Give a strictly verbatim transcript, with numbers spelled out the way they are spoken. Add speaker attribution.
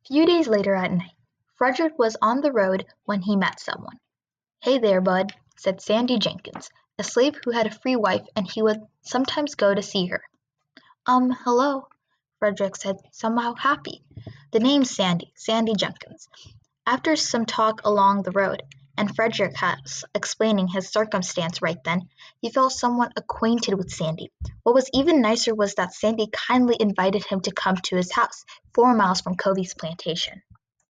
Speaker 1: Few days later at night, Frederick was on the road when he met someone. "Hey there, bud," said Sandy Jenkins, a slave who had a free wife and he would sometimes go to see her. "Um, hello," Frederick said, somehow happy. The name's Sandy, Sandy Jenkins. After some talk along the road, and Frederick was explaining his circumstance right then, he felt somewhat acquainted with Sandy. What was even nicer was that Sandy kindly invited him to come to his house, four miles from Covey's plantation.